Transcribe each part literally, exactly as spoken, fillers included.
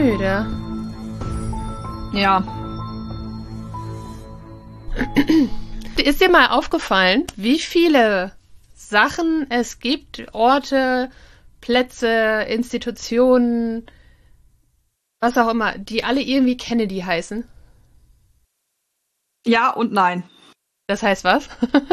müde. Ja. Ist dir mal aufgefallen, wie viele Sachen es gibt, Orte, Plätze, Institutionen, was auch immer, die alle irgendwie Kennedy heißen? Ja und nein. Das heißt was?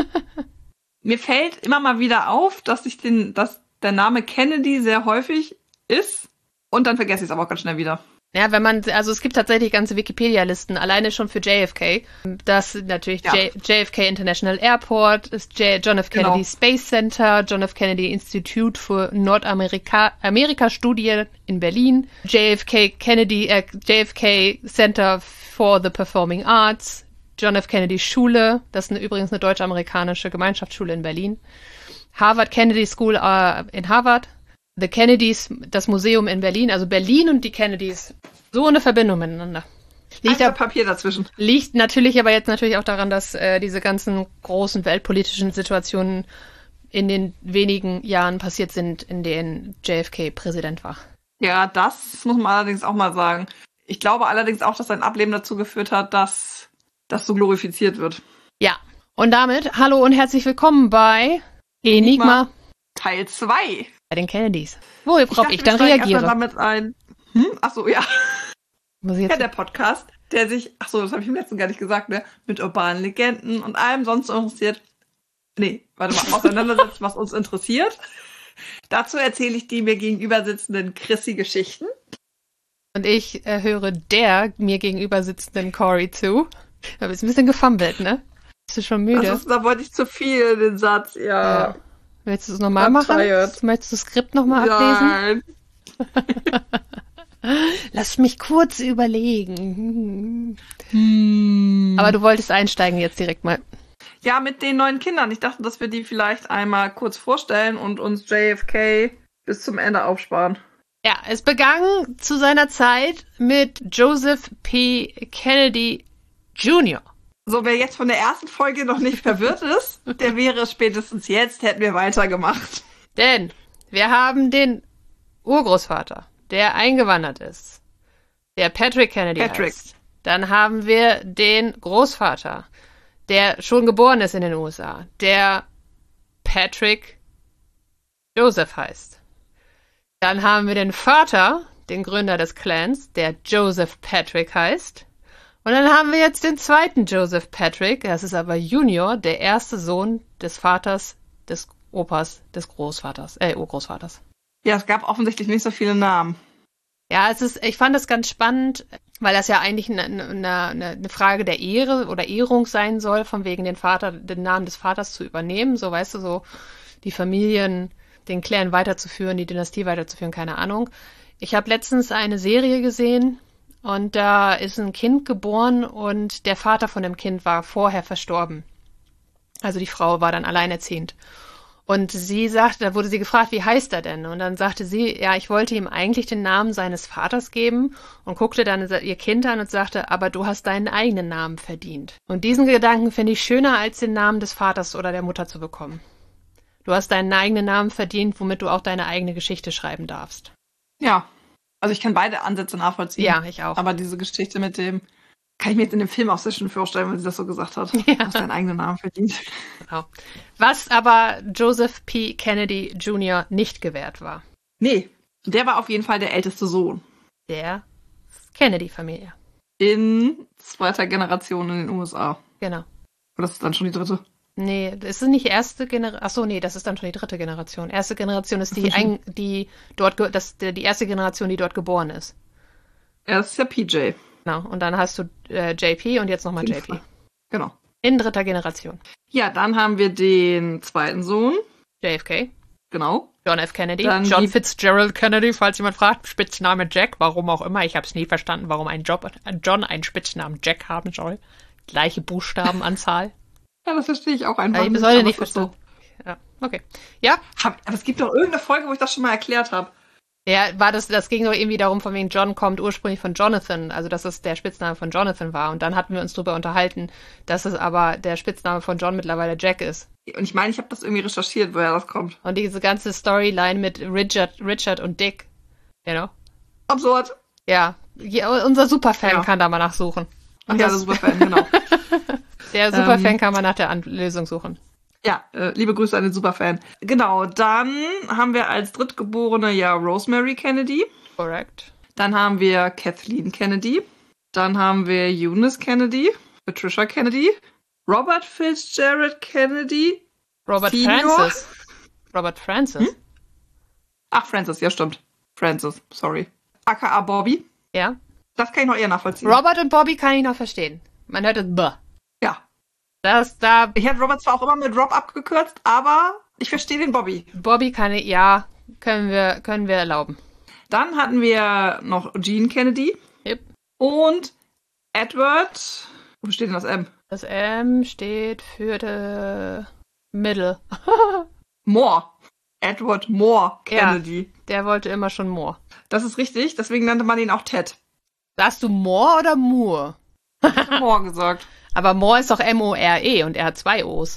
Mir fällt immer mal wieder auf, dass ich den, dass der Name Kennedy sehr häufig ist und dann vergesse ich es aber auch ganz schnell wieder. Ja, wenn man, also es gibt tatsächlich ganze Wikipedia-Listen, alleine schon für J F K. Das ist natürlich Ja. J- JFK International Airport, ist J- John F. Kennedy Genau. Space Center, John F. Kennedy Institute für Nordamerika Amerika Studien in Berlin, J F K Kennedy, äh, J F K Center for the Performing Arts, John F. Kennedy Schule, das ist eine, übrigens eine deutsch-amerikanische Gemeinschaftsschule in Berlin, Harvard Kennedy School äh, in Harvard, The Kennedys, das Museum in Berlin, also Berlin und die Kennedys, so eine Verbindung miteinander. Liegt, Einfach ab, Papier dazwischen. liegt natürlich aber jetzt natürlich auch daran, dass äh, diese ganzen großen weltpolitischen Situationen in den wenigen Jahren passiert sind, in denen J F K Präsident war. Ja, das muss man allerdings auch mal sagen. Ich glaube allerdings auch, dass sein Ableben dazu geführt hat, dass das so glorifiziert wird. Ja, und damit hallo und herzlich willkommen bei Enigma, Teil zwei. bei den Kennedys. Worauf ich, dachte, ich dann wir steigen reagiere. erstmal damit ein. Hm? Ach so, ja. Muss ich Ja, jetzt der Podcast, der sich, ach so, das habe ich im letzten gar nicht gesagt, ne, mit urbanen Legenden und allem sonst interessiert. Nee, warte mal, auseinandersetzt, was uns interessiert. Dazu erzähle ich die mir gegenüber sitzenden Chrissy-Geschichten. Und ich äh, höre der mir gegenüber sitzenden Cory zu. Da bist du ein bisschen gefummelt, ne? Bist du schon müde? Das ist, da wollte ich zu viel, den Satz, ja. Ja. Willst du es nochmal I'm machen? tired. Möchtest du das Skript nochmal ablesen? Nein. Lass mich kurz überlegen. Hm. Aber du wolltest einsteigen jetzt direkt mal. Ja, mit den neuen Kindern. Ich dachte, dass wir die vielleicht einmal kurz vorstellen und uns J F K bis zum Ende aufsparen. Ja, es begann zu seiner Zeit mit Joseph P. Kennedy Junior So, wer jetzt von der ersten Folge noch nicht verwirrt ist, der wäre spätestens jetzt, hätten wir weitergemacht. Denn wir haben den Urgroßvater, der eingewandert ist, der Patrick Kennedy Patrick. heißt. Dann haben wir den Großvater, der schon geboren ist in den U S A, der Patrick Joseph heißt. Dann haben wir den Vater, den Gründer des Clans, der Joseph Patrick heißt. Und dann haben wir jetzt den zweiten Joseph Patrick, das ist aber Junior, der erste Sohn des Vaters, des Opas, des Großvaters, äh, Urgroßvaters. Ja, es gab offensichtlich nicht so viele Namen. Ja, es ist, ich fand das ganz spannend, weil das ja eigentlich eine, eine, eine Frage der Ehre oder Ehrung sein soll, von wegen den Vater, den Namen des Vaters zu übernehmen. So, weißt du, so die Familien, den Clan weiterzuführen, die Dynastie weiterzuführen, keine Ahnung. Ich habe letztens eine Serie gesehen und da ist ein Kind geboren und der Vater von dem Kind war vorher verstorben. Also die Frau war dann alleinerziehend. Und sie sagte, da wurde sie gefragt, wie heißt er denn? Und dann sagte sie, ja, ich wollte ihm eigentlich den Namen seines Vaters geben und guckte dann ihr Kind an und sagte, aber du hast deinen eigenen Namen verdient. Und diesen Gedanken finde ich schöner, als den Namen des Vaters oder der Mutter zu bekommen. Du hast deinen eigenen Namen verdient, womit du auch deine eigene Geschichte schreiben darfst. Ja, also ich kann beide Ansätze nachvollziehen. Ja, ich auch. Aber diese Geschichte mit dem, kann ich mir jetzt in dem Film auch sehr schön vorstellen, wenn sie das so gesagt hat. Ja. Du hast deinen eigenen Namen verdient. Genau. Was aber Joseph P. Kennedy Junior nicht gewährt war. Nee, der war auf jeden Fall der älteste Sohn. Der Kennedy-Familie. In zweiter Generation in den U S A. Genau. Oder ist das dann schon die dritte? Nee, das ist nicht erste Generation. Achso, nee, das ist dann schon die dritte Generation. Erste Generation ist die, ein, die dort, ge- das, die erste Generation, die dort geboren ist. Ja, das ist ja P J. Genau. Und dann hast du äh, J P und jetzt nochmal J P. Genau. In dritter Generation. Ja, dann haben wir den zweiten Sohn. J F K. Genau. John F. Kennedy. Dann John die- Fitzgerald Kennedy, falls jemand fragt. Spitzname Jack. Warum auch immer. Ich habe es nie verstanden, warum ein Job, ein John einen Spitznamen Jack haben soll. Gleiche Buchstabenanzahl. Ja, das verstehe ich auch einfach Habe ich bis nicht, heute aber nicht es ist so. verstanden. Ja, okay. Ja, Hab, aber es gibt doch irgendeine Folge, wo ich das schon mal erklärt habe. ja, war das, das ging doch irgendwie darum, von wegen John kommt ursprünglich von Jonathan, also dass es der Spitzname von Jonathan war. Und dann hatten wir uns darüber unterhalten, dass es aber der Spitzname von John mittlerweile Jack ist. Und ich meine, ich habe das irgendwie recherchiert, woher das kommt. Und diese ganze Storyline mit Richard, Richard und Dick, you know? Absurd. Ja, Ja, unser Superfan Ja. kann da mal nachsuchen. Ach ja, der Superfan, genau. Der Superfan Ähm, kann mal nach der An Lösung suchen. Ja, äh, liebe Grüße an den Superfan. Genau, dann haben wir als Drittgeborene ja Rosemary Kennedy. Correct. Dann haben wir Kathleen Kennedy. Dann haben wir Eunice Kennedy. Patricia Kennedy. Robert Fitzgerald Kennedy. Robert Senior? Francis. Robert Francis. Hm? Ach, Francis, ja stimmt. Francis, sorry. A K A Bobby. Ja. Das kann ich noch eher nachvollziehen. Robert und Bobby kann ich noch verstehen. Man hört es B. Ja. Das da. Ich hätte Robert zwar auch immer mit Rob abgekürzt, aber ich verstehe den Bobby. Bobby kann ich, ja, können wir, können wir erlauben. Dann hatten wir noch Jean Kennedy. Yep. Und Edward. Wo steht denn das M? Das M steht für the Middle. Moore. Edward Moore Kennedy. Ja, der wollte immer schon Moore. Das ist richtig, deswegen nannte man ihn auch Ted. Sagst du Moore oder Moore? Ich hab Moore gesagt. Aber Moore ist doch M O R E und er hat zwei O's.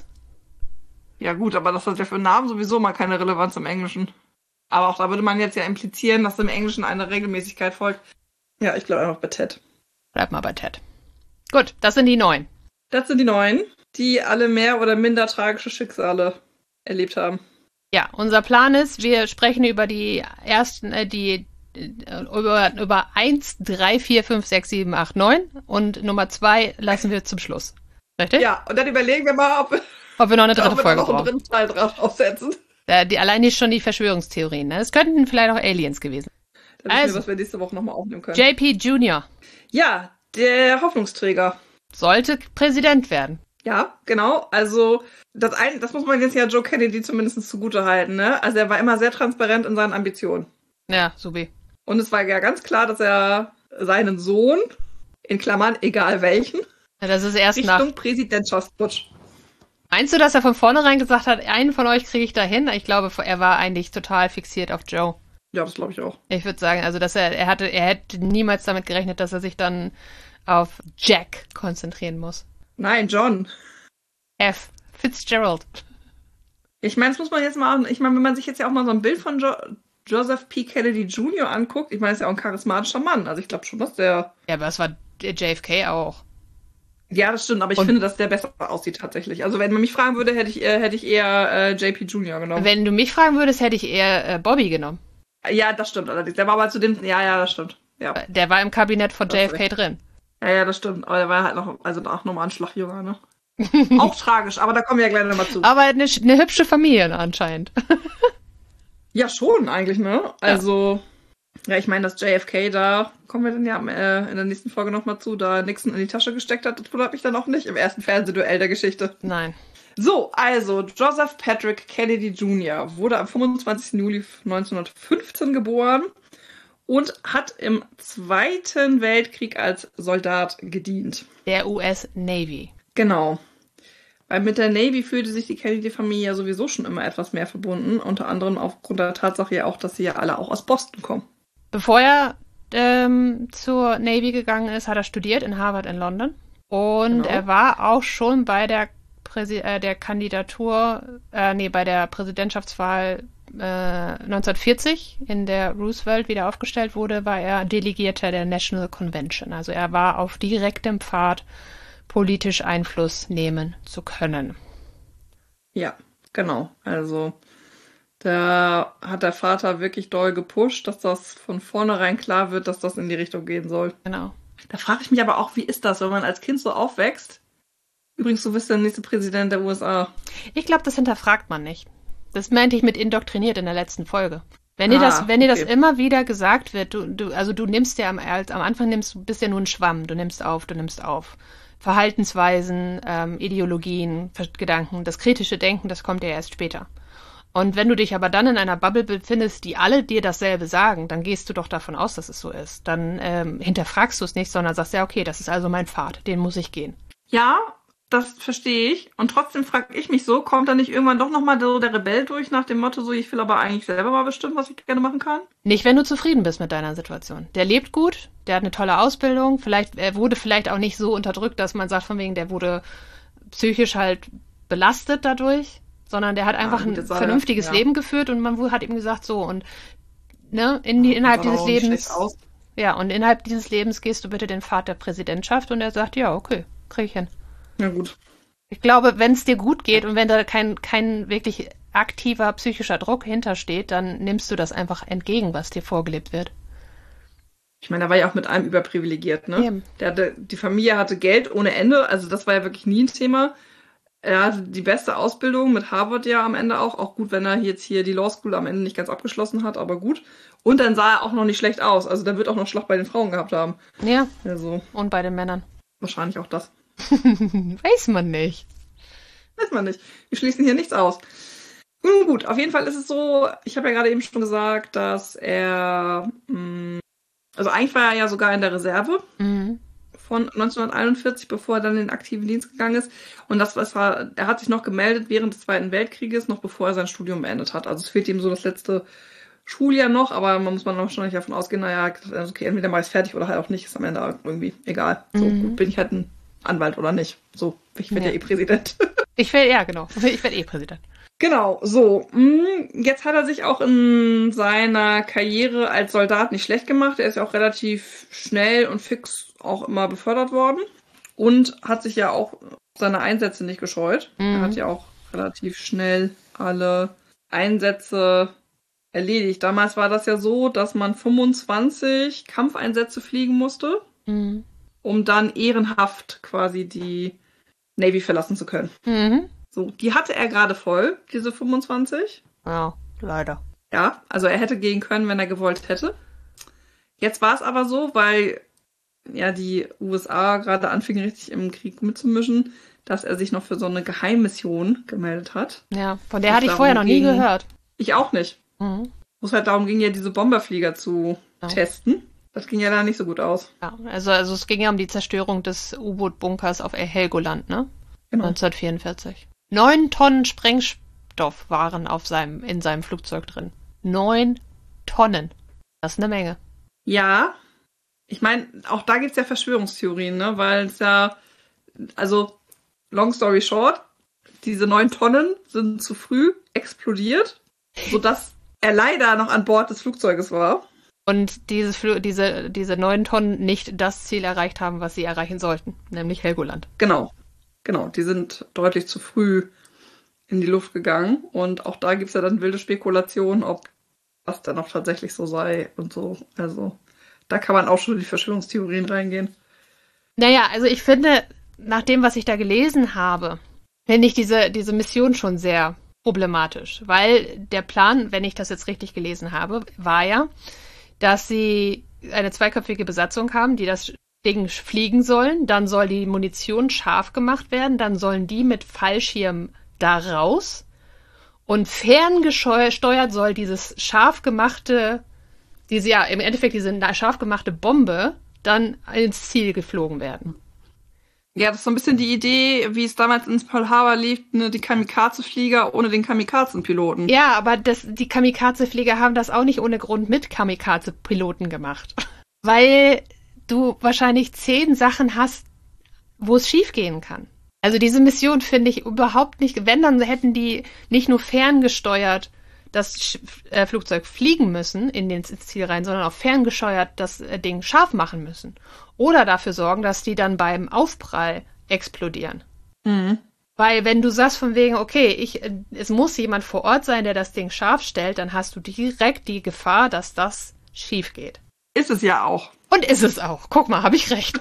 Ja gut, aber das hat ja für Namen sowieso mal keine Relevanz im Englischen. Aber auch da würde man jetzt ja implizieren, dass im Englischen eine Regelmäßigkeit folgt. Ja, ich glaube einfach bei Ted. Bleib mal bei Ted. Gut, das sind die neun. Das sind die neun, die alle mehr oder minder tragische Schicksale erlebt haben. Ja, unser Plan ist, wir sprechen über die ersten, äh, die äh, über, über eins, drei, vier, fünf, sechs, sieben, acht, neun und Nummer zwei lassen wir zum Schluss. Richtig? Ja, und dann überlegen wir mal, ob, Ob wir noch eine ob dritte wir Folge noch einen brauchen. dritten Teil drauf aufsetzen. Äh, die, allein nicht schon die Verschwörungstheorien. Ne? Es könnten vielleicht auch Aliens gewesen. Dann wissen Also. wir, was wir nächste Woche nochmal aufnehmen können. J P Junior Ja, der Hoffnungsträger. sollte Präsident werden. Ja, genau. Also das, ein, das muss man jetzt ja Joe Kennedy zumindest zugute halten. Ne? Also er war immer sehr transparent in seinen Ambitionen. Ja, subi. Und es war ja ganz klar, dass er seinen Sohn, in Klammern egal welchen, Ja, das ist erst nach. Richtung Präsidentschaftsputsch. Meinst du, dass er von vornherein gesagt hat, einen von euch kriege ich da hin? Ich glaube, er war eigentlich total fixiert auf Joe. Ja, das glaube ich auch. Ich würde sagen, also dass er, er hatte, er hätte niemals damit gerechnet, dass er sich dann auf Jack konzentrieren muss. Nein, John. F. Fitzgerald. Ich meine, das muss man jetzt mal, ich meine, wenn man sich jetzt ja auch mal so ein Bild von jo Joseph P. Kennedy Junior anguckt, ich meine, er ist ja auch ein charismatischer Mann. Also ich glaube schon, dass der... Ja, aber das war J F K auch. Ja, das stimmt, aber ich Und- finde, dass der besser aussieht tatsächlich. Also wenn man mich fragen würde, hätte ich, äh, hätte ich eher äh, J P Junior genommen. Wenn du mich fragen würdest, hätte ich eher äh, Bobby genommen. Ja, das stimmt allerdings. Der war aber zu dem... Ja, ja, das stimmt. Ja, Der war im Kabinett von Das J ist F K drin. ja, ja das stimmt. Aber der war halt noch, also auch nochmal ein Schlagjunger, ne? Auch tragisch, aber da kommen wir ja gleich nochmal zu. Aber eine, eine hübsche Familie anscheinend. Ja, schon eigentlich, ne? Also, ja, ich meine, dass J F K da, kommen wir dann ja äh, in der nächsten Folge nochmal zu, da Nixon in die Tasche gesteckt hat, das wundert mich dann auch nicht im ersten Fernsehduell der Geschichte. Nein. So, also, Joseph Patrick Kennedy Junior wurde am fünfundzwanzigsten Juli neunzehnhundertfünfzehn geboren und hat im Zweiten Weltkrieg als Soldat gedient. Der U S Navy. Genau. Weil mit der Navy fühlte sich die Kennedy-Familie ja sowieso schon immer etwas mehr verbunden, unter anderem aufgrund der Tatsache ja auch, dass sie ja alle auch aus Boston kommen. Bevor er ähm, zur Navy gegangen ist, hat er studiert in Harvard in London. Und Genau. er war auch schon bei der, Präsi äh, der Kandidatur, äh, nee, bei der Präsidentschaftswahl äh, neunzehnhundertvierzig, in der Roosevelt wieder aufgestellt wurde, war er Delegierter der National Convention. Also er war auf direktem Pfad, politisch Einfluss nehmen zu können. Ja, genau. Also da hat der Vater wirklich doll gepusht, dass das von vornherein klar wird, dass das in die Richtung gehen soll. Genau. Da frage ich mich aber auch, wie ist das, wenn man als Kind so aufwächst? Übrigens, du bist der nächste Präsident der U S A. Ich glaube, das hinterfragt man nicht. Das meinte ich mit indoktriniert in der letzten Folge. Wenn dir Ah, das, wenn dir das okay. immer wieder gesagt wird, du, du, also du nimmst ja am, als, am Anfang nimmst, bist ja nur ein Schwamm, du nimmst auf, du nimmst auf. Verhaltensweisen, ähm, Ideologien, Ver- Gedanken, das kritische Denken, das kommt ja erst später. Und wenn du dich aber dann in einer Bubble befindest, die alle dir dasselbe sagen, dann gehst du doch davon aus, dass es so ist. Dann ähm, hinterfragst du es nicht, sondern sagst, ja, okay, das ist also mein Pfad, den muss ich gehen. Ja, das verstehe ich. Und trotzdem frage ich mich so, kommt da nicht irgendwann doch nochmal so der Rebell durch nach dem Motto, so ich will aber eigentlich selber mal bestimmen, was ich gerne machen kann? Nicht, wenn du zufrieden bist mit deiner Situation. Der lebt gut, der hat eine tolle Ausbildung, vielleicht, er wurde vielleicht auch nicht so unterdrückt, dass man sagt, von wegen, der wurde psychisch halt belastet dadurch, sondern der hat einfach gut, ein jetzt war er- vernünftiges ja. Leben geführt und man hat ihm gesagt, so, und ne, in die, innerhalb Sah dieses auch nicht Lebens, schlecht aus. Ja, und innerhalb dieses Lebens gehst du bitte den Pfad der Präsidentschaft und er sagt, ja, okay, krieg ich hin. Ja, gut. Ich glaube, wenn es dir gut geht und wenn da kein, kein wirklich aktiver psychischer Druck hintersteht, dann nimmst du das einfach entgegen, was dir vorgelebt wird. Ich meine, er war ja auch mit allem überprivilegiert, ne? Eben. Der hatte, die Familie hatte Geld ohne Ende, also das war ja wirklich nie ein Thema. Er hatte die beste Ausbildung mit Harvard ja am Ende auch. Auch gut, wenn er jetzt hier die Law School am Ende nicht ganz abgeschlossen hat, aber gut. Und dann sah er auch noch nicht schlecht aus. Also der wird auch noch Schlag bei den Frauen gehabt haben. Ja, Also und bei den Männern. wahrscheinlich auch das. Weiß man nicht. Weiß man nicht. Wir schließen hier nichts aus. Nun gut, auf jeden Fall ist es so, ich habe ja gerade eben schon gesagt, dass er, mh, also eigentlich war er ja sogar in der Reserve. Mhm. Von neunzehnhunderteinundvierzig, bevor er dann in den aktiven Dienst gegangen ist. Und das was war, er hat sich noch gemeldet während des Zweiten Weltkrieges, noch bevor er sein Studium beendet hat. Also es fehlt ihm so das letzte Schuljahr noch, aber man muss man wahrscheinlich davon ausgehen, naja, okay, entweder mache ich es fertig oder halt auch nicht, ist am Ende irgendwie egal. So Mhm. gut bin ich halt ein Anwalt oder nicht. So, ich werde Ja. ja eh Präsident. Ich werde, ja, genau. Ich werde eh Präsident. Genau, so. mh, Jetzt hat er sich auch in seiner Karriere als Soldat nicht schlecht gemacht. Er ist ja auch relativ schnell und fix auch immer befördert worden und hat sich ja auch seine Einsätze nicht gescheut. Mhm. Er hat ja auch relativ schnell alle Einsätze erledigt. Damals war das ja so, dass man fünfundzwanzig Kampfeinsätze fliegen musste, Mhm. um dann ehrenhaft quasi die Navy verlassen zu können. Mhm. So, die hatte er gerade voll, diese fünfundzwanzig. Ja, leider. Ja, also er hätte gehen können, wenn er gewollt hätte. Jetzt war es aber so, weil ja die U S A gerade anfingen, richtig im Krieg mitzumischen, dass er sich noch für so eine Geheimmission gemeldet hat. Ja, von der Was hatte ich vorher noch darum nie ging- gehört. Ich auch nicht. Mhm. Wo es halt darum ging, ja diese Bomberflieger zu Ja. testen. Das ging ja da nicht so gut aus. Ja, also, also es ging ja um die Zerstörung des U-Boot-Bunkers auf Helgoland, ne? Genau. neunzehnhundertvierundvierzig. Neun Tonnen Sprengstoff waren auf seinem, in seinem Flugzeug drin. Neun Tonnen. Das ist eine Menge. Ja, ich meine, auch da gibt's ja Verschwörungstheorien, ne? Weil es ja, also, long story short, diese neun Tonnen sind zu früh explodiert, sodass er leider noch an Bord des Flugzeuges war. Und dieses Fl diese, diese neun Tonnen nicht das Ziel erreicht haben, was sie erreichen sollten, nämlich Helgoland. Genau, genau, die sind deutlich zu früh in die Luft gegangen. Und auch da gibt's ja dann wilde Spekulationen, ob das dann auch tatsächlich so sei und so. Also, da kann man auch schon in die Verschwörungstheorien reingehen. Naja, also ich finde, nach dem, was ich da gelesen habe, finde ich diese, diese Mission schon sehr problematisch. Weil der Plan, wenn ich das jetzt richtig gelesen habe, war ja, dass sie eine zweiköpfige Besatzung haben, die das Ding fliegen sollen. Dann soll die Munition scharf gemacht werden. Dann sollen die mit Fallschirm da raus. Und ferngesteuert soll dieses scharf gemachte, diese, ja, im Endeffekt diese scharf gemachte Bombe dann ins Ziel geflogen werden. Ja, das ist so ein bisschen die Idee, wie es damals ins Pearl Harbor lief, ne, die Kamikaze-Flieger ohne den Kamikazen-Piloten. Ja, aber das, die Kamikaze-Flieger haben das auch nicht ohne Grund mit Kamikaze-Piloten gemacht. Weil du wahrscheinlich zehn Sachen hast, wo es schiefgehen kann. Also diese Mission finde ich überhaupt nicht, wenn, dann hätten die nicht nur ferngesteuert das Sch äh, Flugzeug fliegen müssen in den, ins Ziel rein, sondern auch ferngesteuert das äh, Ding scharf machen müssen. Oder dafür sorgen, dass die dann beim Aufprall explodieren. Mhm. Weil wenn du sagst von wegen, okay, ich, äh, es muss jemand vor Ort sein, der das Ding scharf stellt, dann hast du direkt die Gefahr, dass das schief geht. Ist es ja auch. Und ist es auch. Guck mal, habe ich recht.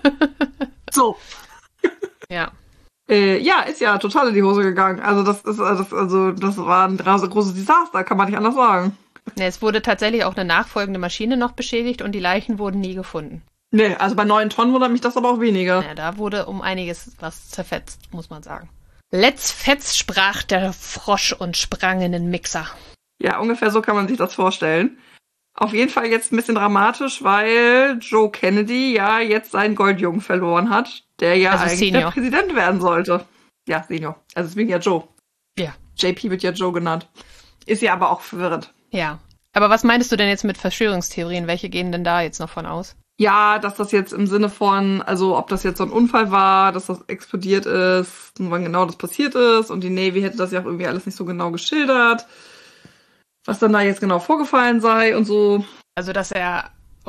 So. Ja. Äh, ja, ist ja total in die Hose gegangen. Also das ist das, also das war ein großes Desaster, kann man nicht anders sagen. Ne, es wurde tatsächlich auch eine nachfolgende Maschine noch beschädigt und die Leichen wurden nie gefunden. Nee, also bei neun Tonnen wundert mich das aber auch weniger. Ja, da wurde um einiges was zerfetzt, muss man sagen. Let's fetz, sprach der Frosch und sprang in den Mixer. Ja, ungefähr so kann man sich das vorstellen. Auf jeden Fall jetzt ein bisschen dramatisch, weil Joe Kennedy ja jetzt seinen Goldjungen verloren hat, der ja Also eigentlich Senior. der Präsident werden sollte. Ja, Senior. Also deswegen ja Joe. Ja. J P wird ja Joe genannt. Ist ja aber auch verwirrend. Ja. Aber was meinst du denn jetzt mit Verschwörungstheorien? Welche gehen denn da jetzt noch von aus? Ja, dass das jetzt im Sinne von, also ob das jetzt so ein Unfall war, dass das explodiert ist und wann genau das passiert ist und die Navy hätte das ja auch irgendwie alles nicht so genau geschildert, was dann da jetzt genau vorgefallen sei und so. Also, dass er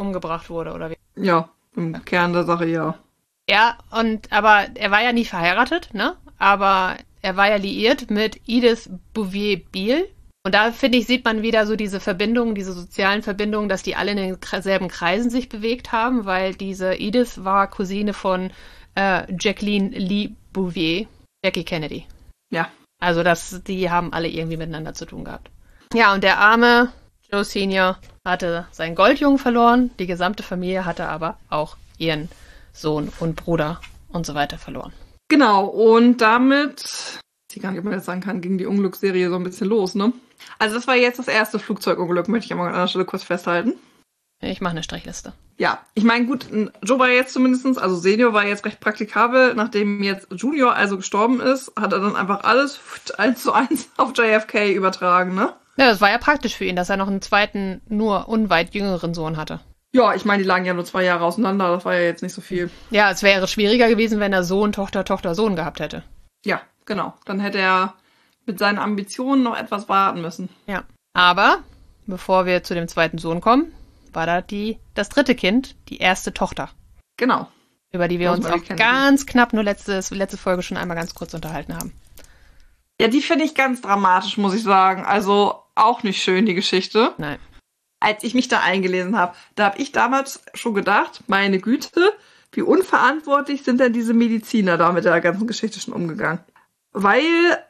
umgebracht wurde, oder wie? Ja, im ja. Kern der Sache, ja. Ja, und aber er war ja nie verheiratet, ne? Aber er war ja liiert mit Edith Bouvier-Biel. Und da, finde ich, sieht man wieder so diese Verbindungen, diese sozialen Verbindungen, dass die alle in denselben Kreisen sich bewegt haben, weil diese Edith war Cousine von äh, Jacqueline Lee Bouvier, Jackie Kennedy. Ja. Also das, die haben alle irgendwie miteinander zu tun gehabt. Ja, und der arme Joe Senior hatte seinen Goldjungen verloren, die gesamte Familie hatte aber auch ihren Sohn und Bruder und so weiter verloren. Genau, und damit, ich weiß gar nicht, ob man jetzt sagen kann, ging die Unglücksserie so ein bisschen los, ne? Also das war jetzt das erste Flugzeugunglück, möchte ich einmal an der Stelle kurz festhalten. Ich mache eine Strichliste. Ja, ich meine, gut, Joe war jetzt zumindest, also Senior war jetzt recht praktikabel. Nachdem jetzt Junior also gestorben ist, hat er dann einfach alles eins zu eins auf J F K übertragen, ne? Ja, das war ja praktisch für ihn, dass er noch einen zweiten, nur unweit jüngeren Sohn hatte. Ja, ich meine, die lagen ja nur zwei Jahre auseinander, das war ja jetzt nicht so viel. Ja, es wäre schwieriger gewesen, wenn er Sohn, Tochter, Tochter, Sohn gehabt hätte. Ja, genau. Dann hätte er mit seinen Ambitionen noch etwas warten müssen. Ja, aber bevor wir zu dem zweiten Sohn kommen, war da die, das dritte Kind, die erste Tochter. Genau. Über die wir uns auch ganz knapp nur letzte, letzte Folge schon einmal ganz kurz unterhalten haben. Ja, die finde ich ganz dramatisch, muss ich sagen. Also auch nicht schön, die Geschichte. Nein. Als ich mich da eingelesen habe, da habe ich damals schon gedacht, meine Güte, wie unverantwortlich sind denn diese Mediziner da mit der ganzen Geschichte schon umgegangen? Weil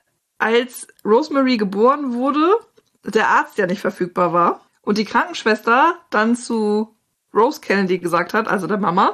als Rosemary geboren wurde, der Arzt ja nicht verfügbar war und die Krankenschwester dann zu Rose Kennedy gesagt hat, also der Mama,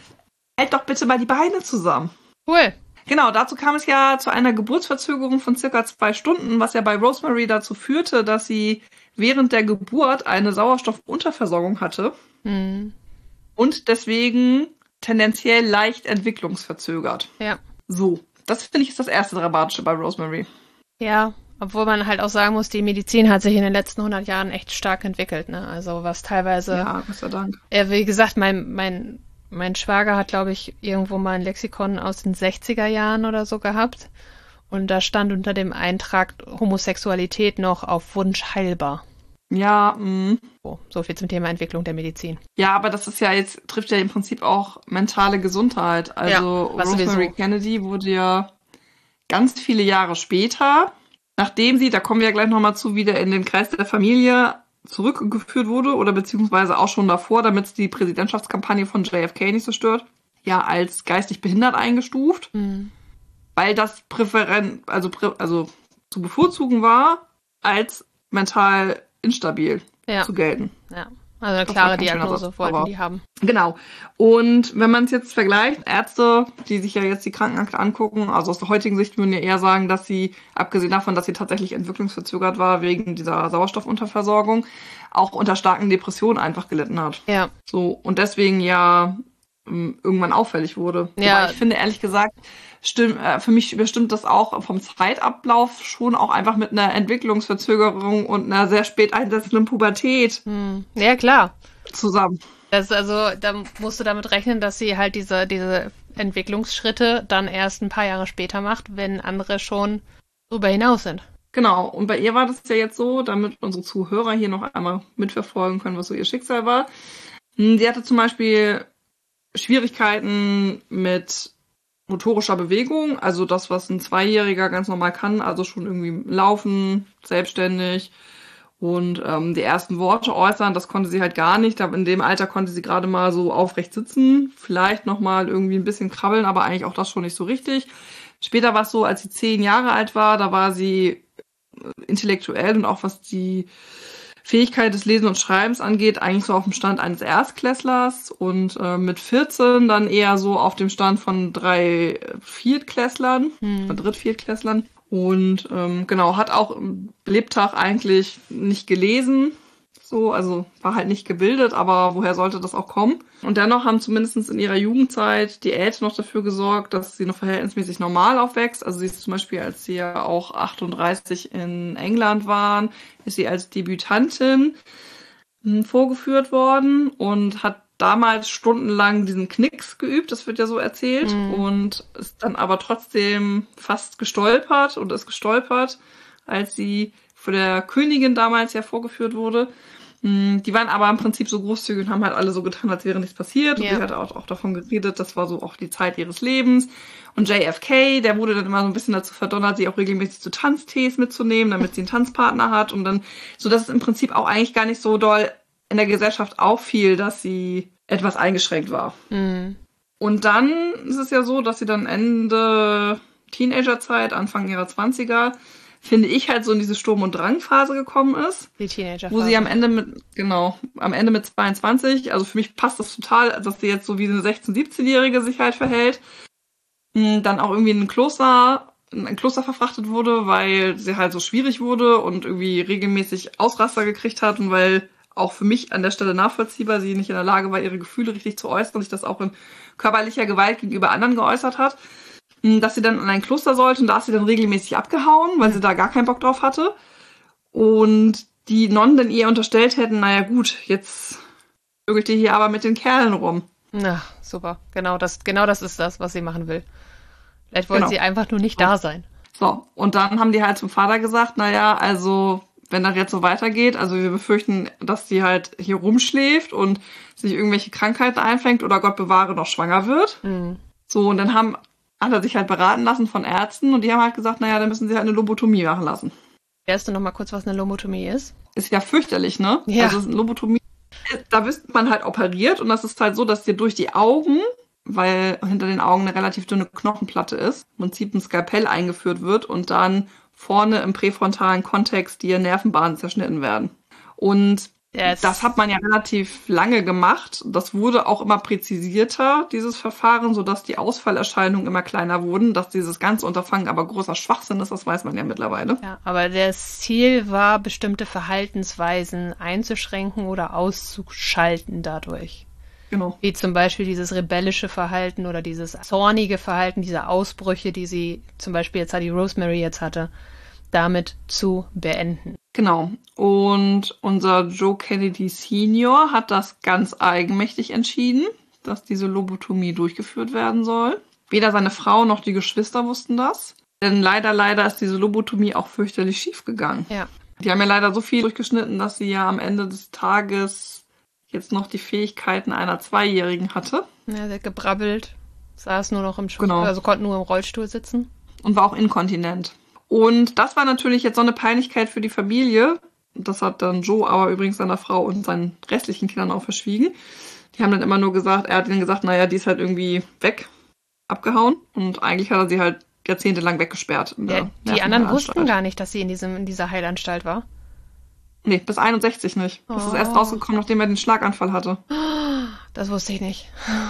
halt doch bitte mal die Beine zusammen. Cool. Genau, dazu kam es ja zu einer Geburtsverzögerung von circa zwei Stunden, was ja bei Rosemary dazu führte, dass sie während der Geburt eine Sauerstoffunterversorgung hatte mhm. und deswegen tendenziell leicht entwicklungsverzögert. Ja. So, das finde ich ist das erste Dramatische bei Rosemary. Ja, obwohl man halt auch sagen muss, die Medizin hat sich in den letzten hundert Jahren echt stark entwickelt, ne? Also was teilweise... Ja, Gott sei Dank. Äh, wie gesagt, mein, mein, mein Schwager hat, glaube ich, irgendwo mal ein Lexikon aus den sechziger Jahren oder so gehabt. Und da stand unter dem Eintrag Homosexualität noch auf Wunsch heilbar. Ja, mh. So, so viel zum Thema Entwicklung der Medizin. Ja, aber das ist ja jetzt, trifft ja im Prinzip auch mentale Gesundheit. Also ja, Rosemary sowieso. Kennedy wurde ja ganz viele Jahre später, nachdem sie, da kommen wir ja gleich nochmal zu, wieder in den Kreis der Familie zurückgeführt wurde oder beziehungsweise auch schon davor, damit es die Präsidentschaftskampagne von J F K nicht so stört, ja als geistig behindert eingestuft. Mhm. Weil das Präferen, also, prä, also zu bevorzugen war, als mental instabil ja. zu gelten. Ja, also eine klare Diagnose Satz, wollten die haben. Genau. Und wenn man es jetzt vergleicht, Ärzte, die sich ja jetzt die Krankenakte angucken, also aus der heutigen Sicht würden ja eher sagen, dass sie, abgesehen davon, dass sie tatsächlich entwicklungsverzögert war, wegen dieser Sauerstoffunterversorgung, auch unter starken Depressionen einfach gelitten hat. Ja. So, und deswegen ja irgendwann auffällig wurde. Ja. Aber ich finde, ehrlich gesagt, Stimm, äh, für mich bestimmt das auch vom Zeitablauf schon auch einfach mit einer Entwicklungsverzögerung und einer sehr spät einsetzenden Pubertät hm. Ja, klar. zusammen. Das also, da musst du damit rechnen, dass sie halt diese, diese Entwicklungsschritte dann erst ein paar Jahre später macht, wenn andere schon darüber hinaus sind. Genau, und bei ihr war das ja jetzt so, damit unsere Zuhörer hier noch einmal mitverfolgen können, was so ihr Schicksal war. Sie hatte zum Beispiel Schwierigkeiten mit motorischer Bewegung, also das, was ein Zweijähriger ganz normal kann, also schon irgendwie laufen, selbstständig und ähm, die ersten Worte äußern, das konnte sie halt gar nicht. In dem Alter konnte sie gerade mal so aufrecht sitzen, vielleicht nochmal irgendwie ein bisschen krabbeln, aber eigentlich auch das schon nicht so richtig. Später war es so, als sie zehn Jahre alt war, da war sie intellektuell und auch was die Fähigkeit des Lesen und Schreibens angeht, eigentlich so auf dem Stand eines Erstklässlers und äh, mit vierzehn dann eher so auf dem Stand von drei Viertklässlern, hm. von Drittviertklässlern. Und ähm, genau, hat auch im Lebtag eigentlich nicht gelesen, so, also war halt nicht gebildet, aber woher sollte das auch kommen? Und dennoch haben zumindest in ihrer Jugendzeit die Eltern noch dafür gesorgt, dass sie noch verhältnismäßig normal aufwächst. Also sie ist zum Beispiel, als sie ja auch achtunddreißig in England waren, ist sie als Debütantin mh, vorgeführt worden und hat damals stundenlang diesen Knicks geübt, das wird ja so erzählt, mhm. und ist dann aber trotzdem fast gestolpert und ist gestolpert, als sie vor der Königin damals ja vorgeführt wurde. Die waren aber im Prinzip so großzügig und haben halt alle so getan, als wäre nichts passiert. Und Ja. sie hat auch, auch davon geredet, das war so auch die Zeit ihres Lebens. Und J F K, der wurde dann immer so ein bisschen dazu verdonnert, sie auch regelmäßig zu Tanztees mitzunehmen, damit sie einen Tanzpartner hat. Und dann, so dass es im Prinzip auch eigentlich gar nicht so doll in der Gesellschaft auffiel, dass sie etwas eingeschränkt war. Mhm. Und dann ist es ja so, dass sie dann Ende Teenagerzeit, Anfang ihrer Zwanziger, finde ich, halt so in diese Sturm- und Drangphase gekommen ist. Die Teenager. Wo sie am Ende mit, genau, am Ende mit zweiundzwanzig, also für mich passt das total, dass sie jetzt so wie eine sechzehn-, siebzehnjährige sich halt verhält. Dann auch irgendwie in ein Kloster, in ein Kloster verfrachtet wurde, weil sie halt so schwierig wurde und irgendwie regelmäßig Ausraster gekriegt hat und weil auch für mich an der Stelle nachvollziehbar, sie nicht in der Lage war, ihre Gefühle richtig zu äußern, sich das auch in körperlicher Gewalt gegenüber anderen geäußert hat. Dass sie dann in ein Kloster sollte und da ist sie dann regelmäßig abgehauen, weil sie da gar keinen Bock drauf hatte. Und die Nonnen dann ihr unterstellt hätten, naja gut, jetzt vögelt ihr hier aber mit den Kerlen rum. Na, super. Genau das, genau das ist das, was sie machen will. Vielleicht wollte Genau. sie einfach nur nicht da sein. So, und dann haben die halt zum Vater gesagt, naja, also wenn das jetzt so weitergeht, also wir befürchten, dass sie halt hier rumschläft und sich irgendwelche Krankheiten einfängt oder Gott bewahre noch schwanger wird. Mhm. So, und dann haben hat er sich halt beraten lassen von Ärzten und die haben halt gesagt, naja, dann müssen sie halt eine Lobotomie machen lassen. Erst du noch mal kurz, was eine Lobotomie ist? Ist ja fürchterlich, ne? Ja. Also eine Lobotomie, da wird man halt operiert und das ist halt so, dass dir durch die Augen, weil hinter den Augen eine relativ dünne Knochenplatte ist, im Prinzip ein Skalpell eingeführt wird und dann vorne im präfrontalen Kontext die Nervenbahnen zerschnitten werden. Und Yes. das hat man ja relativ lange gemacht. Das wurde auch immer präzisierter, dieses Verfahren, sodass die Ausfallerscheinungen immer kleiner wurden. Dass dieses ganze Unterfangen aber großer Schwachsinn ist, das weiß man ja mittlerweile. Ja, aber das Ziel war, bestimmte Verhaltensweisen einzuschränken oder auszuschalten dadurch. Genau. Wie zum Beispiel dieses rebellische Verhalten oder dieses zornige Verhalten, diese Ausbrüche, die sie zum Beispiel jetzt, die Rosemary jetzt hatte, damit zu beenden. Genau. Und unser Joe Kennedy Senior hat das ganz eigenmächtig entschieden, dass diese Lobotomie durchgeführt werden soll. Weder seine Frau noch die Geschwister wussten das. Denn leider, leider ist diese Lobotomie auch fürchterlich schief gegangen. Ja. Die haben ja leider so viel durchgeschnitten, dass sie ja am Ende des Tages jetzt noch die Fähigkeiten einer Zweijährigen hatte. Ja, sie hat gebrabbelt, saß nur noch im Schuh, Genau. also konnte nur im Rollstuhl sitzen. Und war auch inkontinent. Und das war natürlich jetzt so eine Peinlichkeit für die Familie. Das hat dann Joe aber übrigens seiner Frau und seinen restlichen Kindern auch verschwiegen. Die haben dann immer nur gesagt, er hat ihnen gesagt, naja, die ist halt irgendwie weg, abgehauen. Und eigentlich hat er sie halt jahrzehntelang weggesperrt. In der Ja, die anderen Nervenheilanstalt. wussten gar nicht, dass sie in diesem in dieser Heilanstalt war. Nee, bis einundsechzig nicht. Das ist Oh. erst rausgekommen, nachdem er den Schlaganfall hatte. Das wusste ich nicht.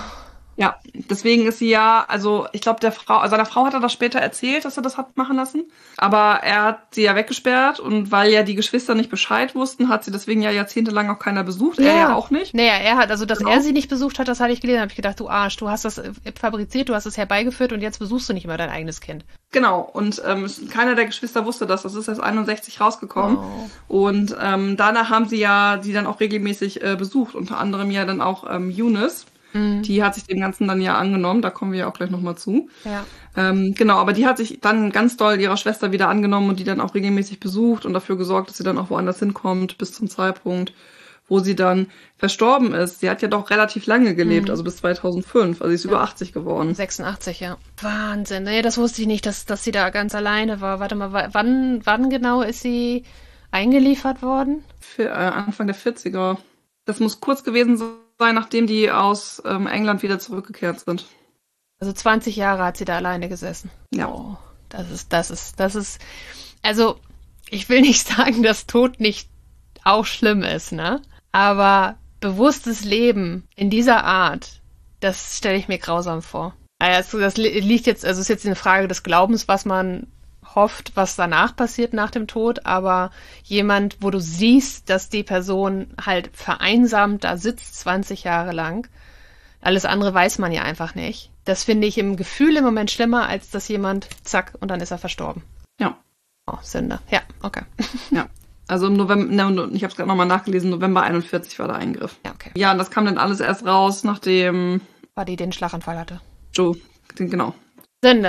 Ja, deswegen ist sie ja, also ich glaube, der Frau, seiner Frau hat er das später erzählt, dass er das hat machen lassen. Aber er hat sie ja weggesperrt und weil ja die Geschwister nicht Bescheid wussten, hat sie deswegen ja jahrzehntelang auch keiner besucht. Er ja auch nicht. Naja, er hat, also dass Genau. er sie nicht besucht hat, das hatte ich gelesen. Da habe ich gedacht, du Arsch, du hast das äh, fabriziert, du hast es herbeigeführt und jetzt besuchst du nicht mehr dein eigenes Kind. Genau, und ähm, es- keiner der Geschwister wusste das. Das ist erst einundsechzig rausgekommen. Oh. Und ähm, danach haben sie ja die dann auch regelmäßig äh, besucht. Unter anderem ja dann auch ähm, Eunice. Mhm. Die hat sich dem Ganzen dann ja angenommen. Da kommen wir ja auch gleich nochmal zu. Ja. Ähm, genau, aber die hat sich dann ganz doll ihrer Schwester wieder angenommen und die dann auch regelmäßig besucht und dafür gesorgt, dass sie dann auch woanders hinkommt, bis zum Zeitpunkt, wo sie dann verstorben ist. Sie hat ja doch relativ lange gelebt, Mhm. also bis zweitausendfünf, also sie ist Ja. über achtzig geworden. sechsundachtzig, ja. Wahnsinn. Nee, das wusste ich nicht, dass, dass sie da ganz alleine war. Warte mal, wa- wann, wann genau ist sie eingeliefert worden? Für, äh, Anfang der vierziger. Das muss kurz gewesen sein, nachdem die aus ähm, England wieder zurückgekehrt sind. Also zwanzig Jahre hat sie da alleine gesessen. Ja. Oh, das ist, das ist, das ist, also, ich will nicht sagen, dass Tod nicht auch schlimm ist, ne? Aber bewusstes Leben in dieser Art, das stelle ich mir grausam vor. Naja, das, das li- liegt jetzt, also ist jetzt eine Frage des Glaubens, was man hofft, was danach passiert nach dem Tod, aber jemand, wo du siehst, dass die Person halt vereinsamt da sitzt zwanzig Jahre lang, alles andere weiß man ja einfach nicht. Das finde ich im Gefühl im Moment schlimmer, als dass jemand, zack, und dann ist er verstorben. Ja. Oh, Sünde. Ja, okay. Ja. Also im November, ne, ich habe es gerade nochmal nachgelesen, November einundvierzig war der Eingriff. Ja, okay. Ja, und das kam dann alles erst raus, nachdem War die den Schlaganfall hatte. Joe, den, genau. Sünde.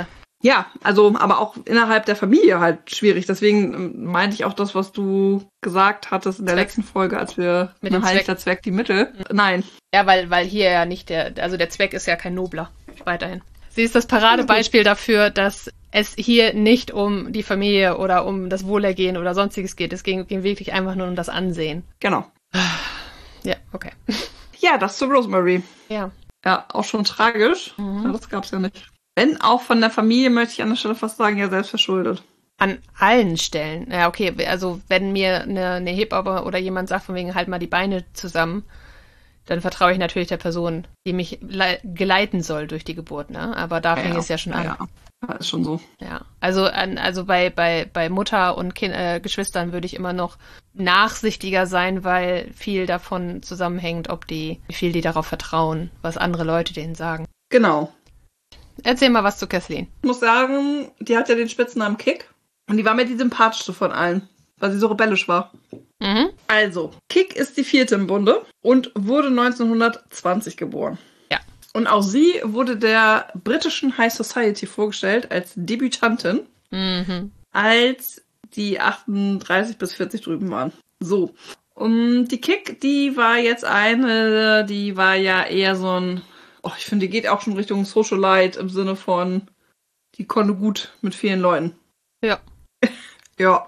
Ja, also, aber auch innerhalb der Familie halt schwierig. Deswegen ähm, meinte ich auch das, was du gesagt hattest in der Zweck. letzten Folge, als wir Mit ne, dem heiligt Zweck. der Zweck die Mittel. Nein. Ja, weil, weil hier ja nicht der, also der Zweck ist ja kein nobler, weiterhin. Sie ist das Paradebeispiel dafür, dass es hier nicht um die Familie oder um das Wohlergehen oder sonstiges geht. Es ging, ging wirklich einfach nur um das Ansehen. Genau. Ja, okay. Ja, das zu Rosemary. Ja. Ja, auch schon tragisch. Mhm. Ja, das gab's ja nicht. Wenn auch von der Familie, möchte ich an der Stelle fast sagen, ja, selbst verschuldet. An allen Stellen. Ja, okay, also wenn mir eine, eine Hebamme oder jemand sagt, von wegen halt mal die Beine zusammen, dann vertraue ich natürlich der Person, die mich le- geleiten soll durch die Geburt, ne? Aber da fing ja, es ja schon an. Ja, ja, ist schon so. Ja, also an, also bei bei bei Mutter und kind, äh, Geschwistern würde ich immer noch nachsichtiger sein, weil viel davon zusammenhängt, ob die, wie viel die darauf vertrauen, was andere Leute denen sagen. Genau. Erzähl mal was zu Kathleen. Ich muss sagen, die hat ja den Spitznamen Kick. Und die war mir die sympathischste von allen, weil sie so rebellisch war. Mhm. Also, Kick ist die vierte im Bunde und wurde neunzehnhundertzwanzig geboren. Ja. Und auch sie wurde der britischen High Society vorgestellt als Debütantin, Mhm. als die achtunddreißig bis vierzig drüben waren. So. Und die Kick, die war jetzt eine, die war ja eher so ein, oh, ich finde, die geht auch schon Richtung Socialite im Sinne von, die konnte gut mit vielen Leuten. Ja. Ja.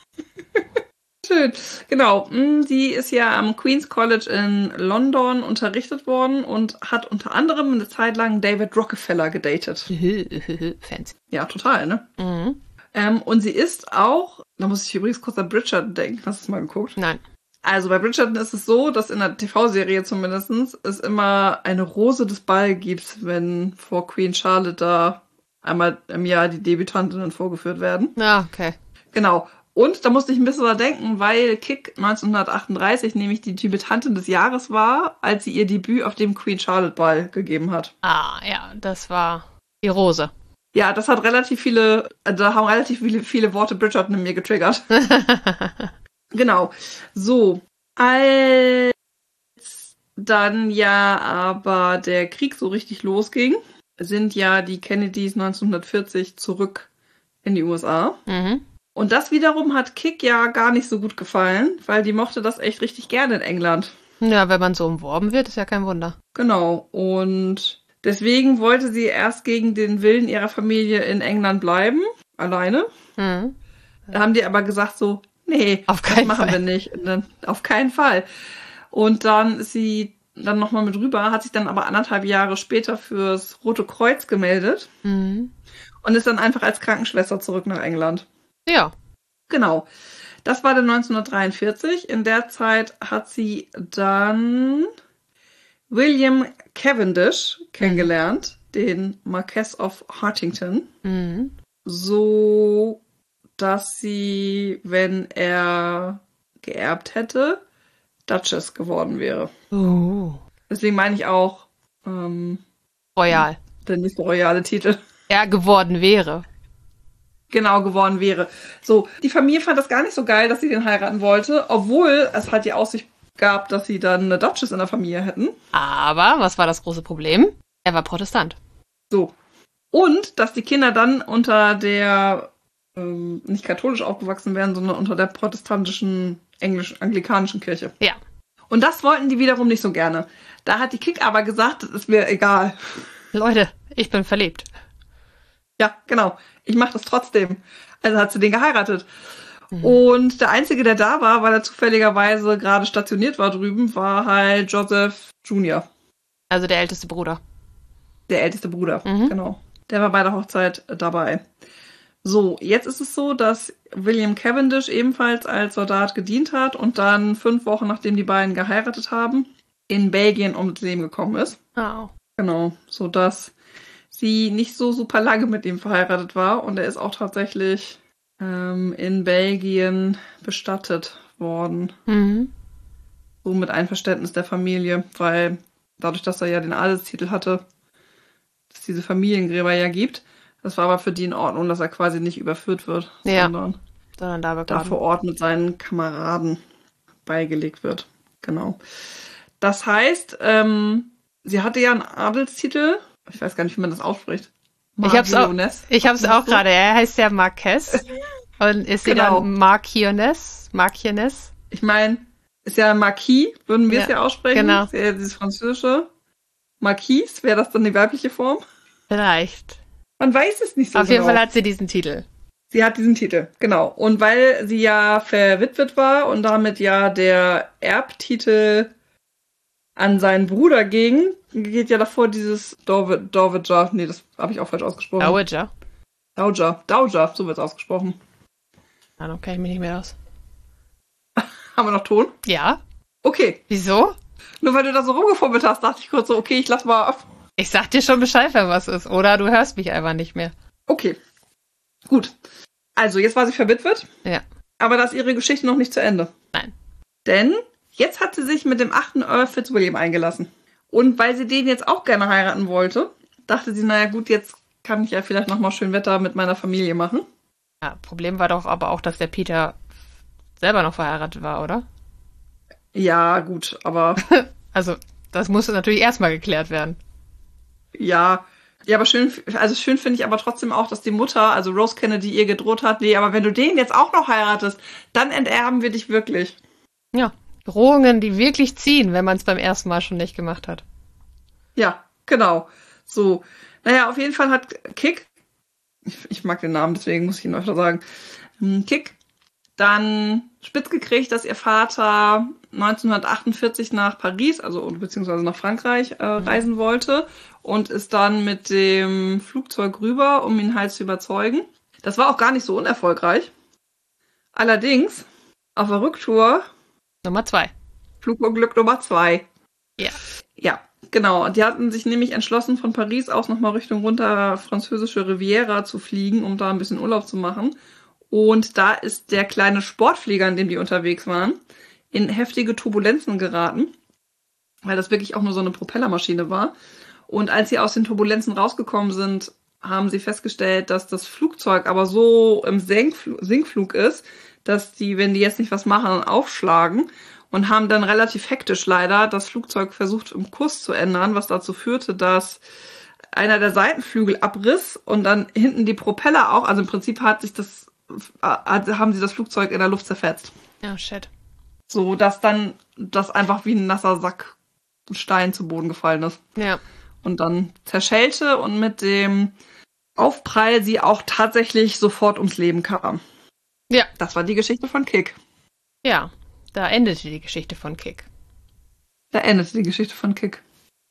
Schön. Genau. Sie ist ja am Queen's College in London unterrichtet worden und hat unter anderem eine Zeit lang David Rockefeller gedatet. Fancy. Ja, total, ne? Mhm. Ähm, und sie ist auch, da muss ich übrigens kurz an Bridgerton denken. Hast du es mal geguckt? Nein. Also bei Bridgerton ist es so, dass in der T V-Serie zumindest es immer eine Rose des Ball gibt, wenn vor Queen Charlotte da einmal im Jahr die Debütantinnen vorgeführt werden. Ja, okay. Genau. Und da musste ich ein bisschen dran denken, weil Kick neunzehnhundertachtunddreißig nämlich die Debütantin des Jahres war, als sie ihr Debüt auf dem Queen Charlotte Ball gegeben hat. Ah, ja, das war die Rose. Ja, das hat relativ viele, da haben relativ viele, viele Worte Bridgerton in mir getriggert. Genau. So. Als dann ja aber der Krieg so richtig losging, sind ja die Kennedys neunzehnhundertvierzig zurück in die U S A. Mhm. Und das wiederum hat Kick ja gar nicht so gut gefallen, weil die mochte das echt richtig gerne in England. Ja, wenn man so umworben wird, ist ja kein Wunder. Genau. Und deswegen wollte sie erst gegen den Willen ihrer Familie in England bleiben, alleine. Mhm. Da haben die aber gesagt so, nee, Auf das keinen machen Fall. wir nicht. Und dann, auf keinen Fall. Und dann ist sie dann nochmal mit rüber, hat sich dann aber anderthalb Jahre später fürs Rote Kreuz gemeldet Mhm. und ist dann einfach als Krankenschwester zurück nach England. Ja. Genau. Das war dann neunzehnhundertdreiundvierzig. In der Zeit hat sie dann William Cavendish kennengelernt, den Marquess of Hartington, Mhm. so dass sie, wenn er geerbt hätte, Duchess geworden wäre. Uh. Deswegen meine ich auch ähm, Royal. der nächste royale Titel. Er geworden wäre. Genau, geworden wäre. So, die Familie fand das gar nicht so geil, dass sie den heiraten wollte, obwohl es halt die Aussicht gab, dass sie dann eine Duchess in der Familie hätten. Aber was war das große Problem? Er war Protestant. So. Und, dass die Kinder dann unter der, ähm, nicht katholisch aufgewachsen wären, sondern unter der protestantischen, englisch, anglikanischen Kirche. Ja. Und das wollten die wiederum nicht so gerne. Da hat die Kick aber gesagt, das ist mir egal. Leute, ich bin verliebt. Ja, genau. Ich mache das trotzdem. Also hat sie den geheiratet. Mhm. Und der Einzige, der da war, weil er zufälligerweise gerade stationiert war drüben, war halt Joseph Junior Also der älteste Bruder. Der älteste Bruder. Mhm. Genau. Der war bei der Hochzeit dabei. So, jetzt ist es so, dass William Cavendish ebenfalls als Soldat gedient hat und dann fünf Wochen, nachdem die beiden geheiratet haben, in Belgien ums Leben gekommen ist. Oh. Genau, so dass sie nicht so super lange mit ihm verheiratet war und er ist auch tatsächlich ähm, in Belgien bestattet worden. Mhm. So mit Einverständnis der Familie, weil dadurch, dass er ja den Adelstitel hatte, es diese Familiengräber ja gibt. Das war aber für die in Ordnung, dass er quasi nicht überführt wird, Ja. sondern Sondern da da begraben. vor Ort mit seinen Kameraden beigelegt wird. Genau. Das heißt, ähm, sie hatte ja einen Adelstitel. Ich weiß gar nicht, wie man das ausspricht. Ich hab's auch, Marquiones. ich hab's auch du? gerade. Er heißt ja Marquez. Und ist sie Genau. dann Marquiones? Marquiones? Ich meine, ist ja Marquis, würden wir es Ja, ja aussprechen. genau. Ist ja dieses französische. Marquise, wäre das dann die weibliche Form? Vielleicht. Man weiß es nicht so Auf genau. jeden Fall hat sie diesen Titel. Sie hat diesen Titel, genau. Und weil sie ja verwitwet war und damit ja der Erbtitel an seinen Bruder ging, geht ja davor dieses Dowager, Dowager, nee, das habe ich auch falsch ausgesprochen. Dowager. Dowager, Dowager, so wird es ausgesprochen. Ah, dann kenne ich mich nicht mehr aus. Haben wir noch Ton? Ja? Okay, Wieso? nur weil du da so rumgefummelt hast, dachte ich kurz so, okay, ich lass mal. Ich sag dir schon Bescheid, wenn was ist. Oder du hörst mich einfach nicht mehr. Okay, gut. Also, jetzt war sie verwitwet, Ja. aber da ist ihre Geschichte noch nicht zu Ende. Nein. Denn jetzt hat sie sich mit dem achten Earl Fitzwilliam eingelassen. Und weil sie den jetzt auch gerne heiraten wollte, dachte sie, naja gut, jetzt kann ich ja vielleicht nochmal schön Wetter mit meiner Familie machen. Ja, Problem war doch aber auch, dass der Peter selber noch verheiratet war, oder? Ja, gut, aber Also, das musste natürlich erstmal geklärt werden. ja. Ja, aber schön, also schön finde ich aber trotzdem auch, dass die Mutter, also Rose Kennedy, ihr gedroht hat, nee, aber wenn du den jetzt auch noch heiratest, dann enterben wir dich wirklich. Ja. Drohungen, die wirklich ziehen, wenn man es beim ersten Mal schon nicht gemacht hat. Ja, genau. So. Naja, auf jeden Fall hat Kick, ich, ich mag den Namen, deswegen muss ich ihn öfter sagen, hm, Kick dann spitz gekriegt, dass ihr Vater neunzehnhundertachtundvierzig nach Paris, also beziehungsweise nach Frankreich äh, reisen wollte und ist dann mit dem Flugzeug rüber, um ihn halt zu überzeugen. Das war auch gar nicht so unerfolgreich. Allerdings, auf der Rücktour, Nummer zwei. Flugunglück Nummer zwei. Ja. Ja, genau. Die hatten sich nämlich entschlossen, von Paris aus nochmal Richtung runter französische Riviera zu fliegen, um da ein bisschen Urlaub zu machen. Und da ist der kleine Sportflieger, in dem die unterwegs waren, in heftige Turbulenzen geraten, weil das wirklich auch nur so eine Propellermaschine war. Und als sie aus den Turbulenzen rausgekommen sind, haben sie festgestellt, dass das Flugzeug aber so im Senkflug, Sinkflug ist, dass die, wenn die jetzt nicht was machen, aufschlagen und haben dann relativ hektisch leider das Flugzeug versucht im Kurs zu ändern, was dazu führte, dass einer der Seitenflügel abriss und dann hinten die Propeller auch, also im Prinzip hat sich das, haben sie das Flugzeug in der Luft zerfetzt. Oh, shit. So, dass dann das einfach wie ein nasser Sack Stein zu Boden gefallen ist. Ja. Und dann zerschellte und mit dem Aufprall sie auch tatsächlich sofort ums Leben kam. Ja. Das war die Geschichte von Kick. Ja. Da endete die Geschichte von Kick. Da endete die Geschichte von Kick.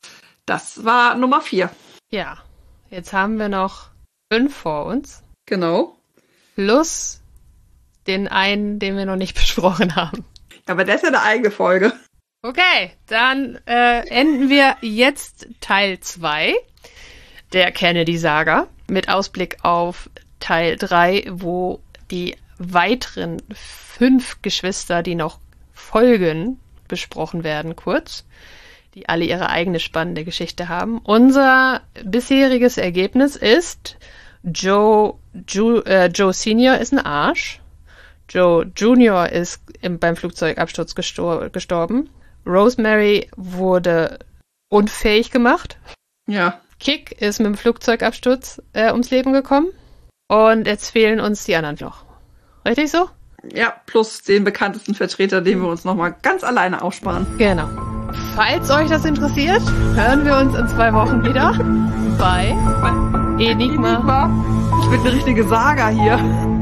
Das war Nummer vier. Ja. Jetzt haben wir noch fünf vor uns. Genau. Plus den einen, den wir noch nicht besprochen haben. Aber das ist ja eine eigene Folge. Okay, dann äh, enden wir jetzt Teil zwei der Kennedy-Saga mit Ausblick auf Teil drei, wo die weiteren fünf Geschwister, die noch folgen, besprochen werden kurz, die alle ihre eigene spannende Geschichte haben. Unser bisheriges Ergebnis ist, Joe, Ju, äh, Joe Senior ist ein Arsch, Joe Junior ist im, beim Flugzeugabsturz gestor- gestorben, Rosemary wurde unfähig gemacht. Ja. Kick ist mit dem Flugzeugabsturz äh, ums Leben gekommen. Und jetzt fehlen uns die anderen noch. Richtig so? Ja, plus den bekanntesten Vertreter, den wir uns nochmal ganz alleine aufsparen. Genau. Falls euch das interessiert, hören wir uns in zwei Wochen wieder bei Enigma. Enigma. Ich bin eine richtige Saga hier.